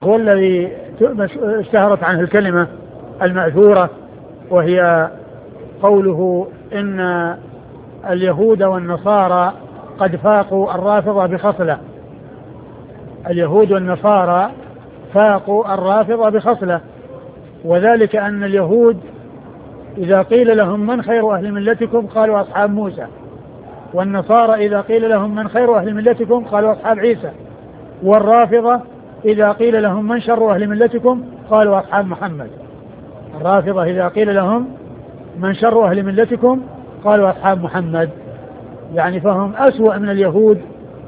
هو الذي اشتهرت عنه الكلمة المأثورة، وهي قوله إن اليهود والنصارى قد فاقوا الرافضة بخصلة. اليهود والنصارى فاقوا الرافضة بخصلة، وذلك أن اليهود إذا قيل لهم من خير أهل ملتكم قالوا أصحاب موسى، والنصارى إذا قيل لهم من خير أهل ملتكم قالوا أصحاب عيسى، والرافضة إذا قيل لهم من شر أهل ملتكم قالوا أصحاب محمد. الرافضة إذا قيل لهم من شر أهل ملتكم قالوا أصحاب محمد، يعني فهم أسوأ من اليهود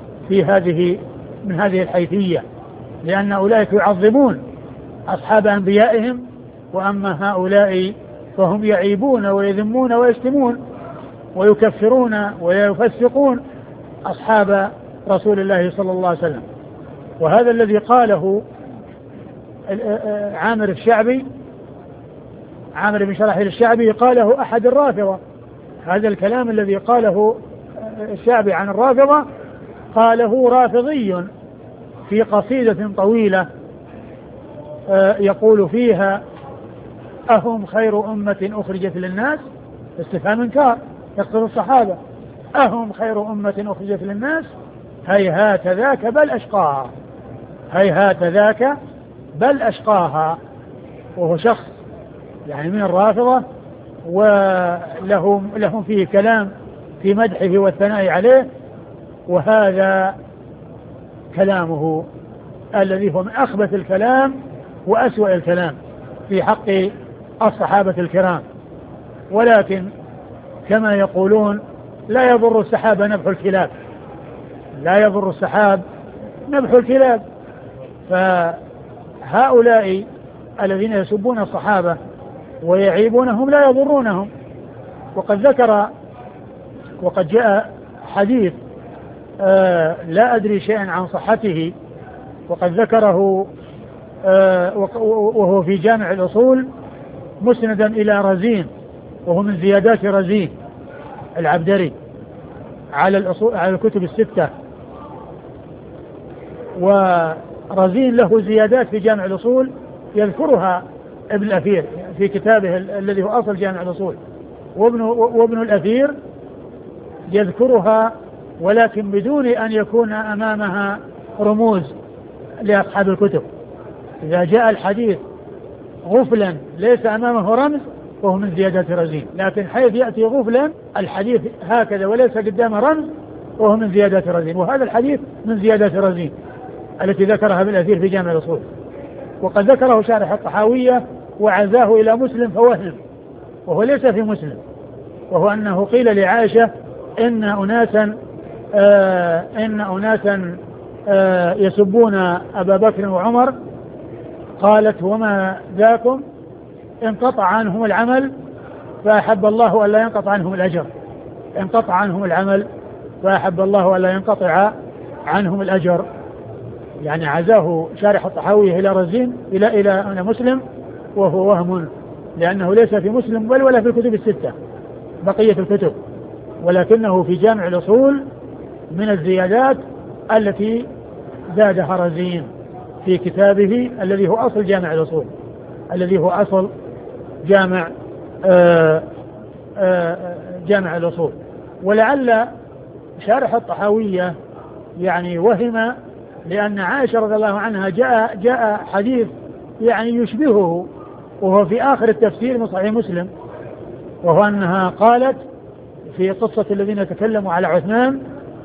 من هذه الحيثية، لأن أولئك يعظمون أصحاب أنبيائهم، وأما هؤلاء فهم يعيبون ويذمون ويشتمون ويكفرون ويفسقون أصحاب رسول الله صلى الله عليه وسلم. وهذا الذي قاله عامر بن شرحيل الشعبي قاله أحد الرافضة. هذا الكلام الذي قاله الشعبي عن الرافضة قاله رافضي في قصيدة طويلة يقول فيها: أهم خير أمة أخرجت للناس؟ استفهام إنكار، يقصد الصحابة. أهم خير أمة أخرجت للناس؟ هيهات ذاك بل أشقاها. هيهات ذاك بل أشقاها. وهو شخص يعني من الرافضة، ولهم فيه كلام في مدحه والثناء عليه، وهذا كلامه الذي هو من أخبث الكلام وأسوأ الكلام في حق الصحابة الكرام. ولكن كما يقولون: لا يضر السحاب نبح الكلاب. لا يضر السحاب نبح الكلاب. فهؤلاء الذين يسبون الصحابة ويعيبونهم لا يضرونهم. وقد جاء حديث لا أدري شيئا عن صحته، وقد ذكره وهو في جامع الأصول مسندا إلى رزين، وهو من زيادات رزين العبدري على الكتب الستة. ورزين له زيادات في جامع الأصول يذكرها ابن الأثير في كتابه الذي هو أصل جامع الأصول، وابن الأثير يذكرها ولكن بدون أن يكون أمامها رموز لأصحاب الكتب. إذا جاء الحديث غفلا ليس أمامه رمز وهو من زيادات رزين، لكن حيث يأتي غفلا الحديث هكذا وليس قدامه رمز وهو من زيادات رزين. وهذا الحديث من زيادات رزين التي ذكرها ابن الأثير في جامع الأصول. وقد ذكره شارح الطحاوية وعزاه إلى مسلم فوهم، وهو ليس في مسلم، وهو أنه قيل لعائشة: إن أناسا يسبون أبا بكر وعمر، قالت: وما ذاكم؟ انقطع عنهم العمل فأحب الله ألا ينقطع عنهم الأجر. انقطع عنهم العمل فأحب الله ألا ينقطع عنهم الأجر. يعني عزاه شارح الطحاوية إلى رزين إلى مسلم، وهو وهم، لأنه ليس في مسلم بل ولا في الكتب الستة بقية الكتب، ولكنه في جامع الأصول من الزيادات التي زادها رزين في كتابه الذي هو أصل جامع الأصول، الذي هو أصل جامع الأصول. ولعل شارح الطحاوية يعني وهم، لأن عائشة رضي الله عنها جاء حديث يعني يشبهه، وهو في آخر التفسير من صحيح مسلم، وهو أنها قالت في قصة الذين تكلموا على عثمان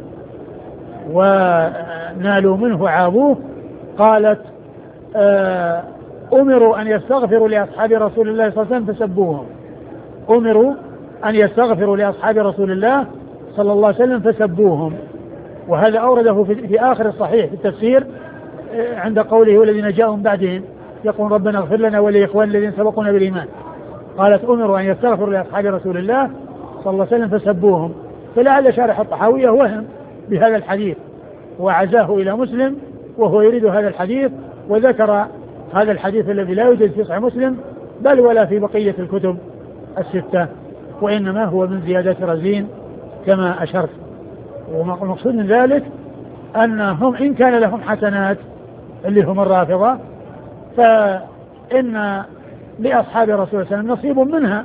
ونالوا منه عابوه، قالت: أمروا أن يستغفروا لأصحاب رسول الله صلى الله عليه وسلم فسبوهم. أمروا أن يستغفروا لأصحاب رسول الله صلى الله عليه وسلم فسبوهم. وهذا أورده في آخر الصحيح في التفسير عند قوله: والذين جاءوا من بعدهم يقول ربنا اغفر لنا ولإخوان الذين سبقونا بالإيمان. قالت: أمروا أن يستغفروا لأصحاب رسول الله صلى الله عليه وسلم فسبوهم. فلعل شارح الطحاوية وهم بهذا الحديث وعزاه إلى مسلم، وهو يريد هذا الحديث، وذكر هذا الحديث الذي لا يوجد في صحيح مسلم بل ولا في بقية الكتب الستة، وإنما هو من زيادات رزين كما أشرت. والمقصود من ذلك أنهم إن كان لهم حسنات اللي هم الرافضة، فإن لأصحاب رسول الله صلى الله عليه وسلم نصيب منها،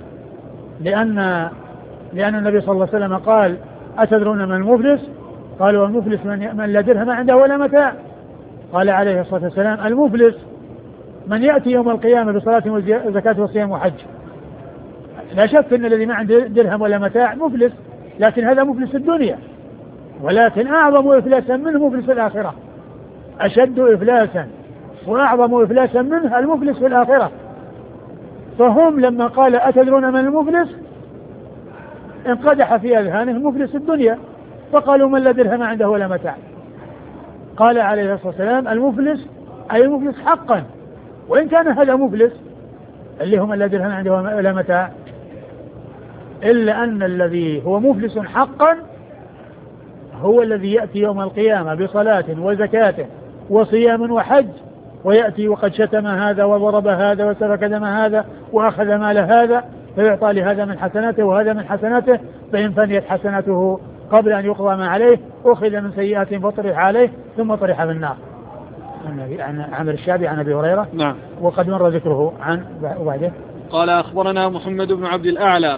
لأن النبي صلى الله عليه وسلم قال أتدرون من المفلس؟ قالوا المفلس من لا درهم عنده ولا متاع. قال عليه الصلاة والسلام المفلس من يأتي يوم القيامة بصلاة وزكاة وصيام وحج. لا شك أن الذي ما عنده درهم ولا متاع مفلس، لكن هذا مفلس الدنيا، ولكن أعظم إفلاسا منه مفلس الآخرة، أشد إفلاسا وأعظم إفلاسا منه المفلس في الآخرة. فهم لما قال أتدرون من المفلس انقدح في أذهانهم مفلس الدنيا، فقالوا من لا درهم عنده ولا متاع. قال عليه الصلاة والسلام المفلس أي المفلس حقا، وإن كان هذا مفلس اللي هم لا درهم عنده ولا متاع، إلا أن الذي هو مفلس حقا هو الذي يأتي يوم القيامة بصلاة وزكاة وصيام وحج، ويأتي وقد شتم هذا وضرب هذا وسفك دم هذا وأخذ مال هذا، فيعطى لهذا من حسناته وهذا من حسناته، فإن فنيت حسناته قبل أن يقضى ما عليه أخذ من سيئات فطرح عليه ثم طرح في النار. عن عمرو الشعبي عن أبي هريرة. نعم. وقد مر ذكره عن وبعده. قال أخبرنا محمد بن عبد الأعلى